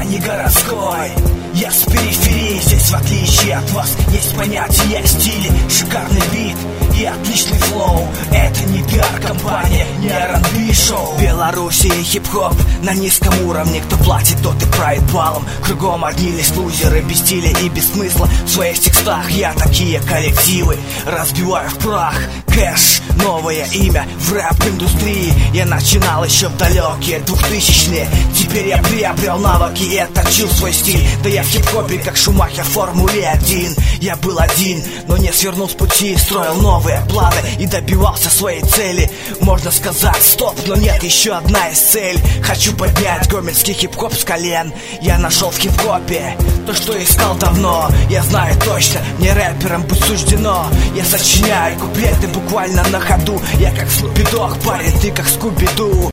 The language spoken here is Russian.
не городской. Я с периферии, здесь в отличие от вас есть понятие стиля, шикарный бит и отличный флоу. Это не пиар-компания, не R&B шоу. В Беларуси хип-хоп на низком уровне. Кто платит, тот и правит балом. Кругом одни лишь лузеры, без стиля и без смысла. В своих текстах я такие коллективы разбиваю в прах. Кэш, новое имя в рэп-индустрии. Я начинал еще в далекие 2000-е. Теперь я приобрел навыки и отточил свой стиль. Да я в хип-хопе как Шумахер в Формуле 1. Я был один, но не свернул с пути. Строил новые планы и добивался своей цели. Можно сказать стоп, но нет, еще одна из целей. Хочу поднять гомельский хип-хоп с колен. Я нашел в хип-хопе то, что искал давно. Я знаю точно, мне рэпером быть суждено. Я сочиняю куплеты буквально на ходу. Я как Снупи Дог, парень, ты как Скуби-Ду.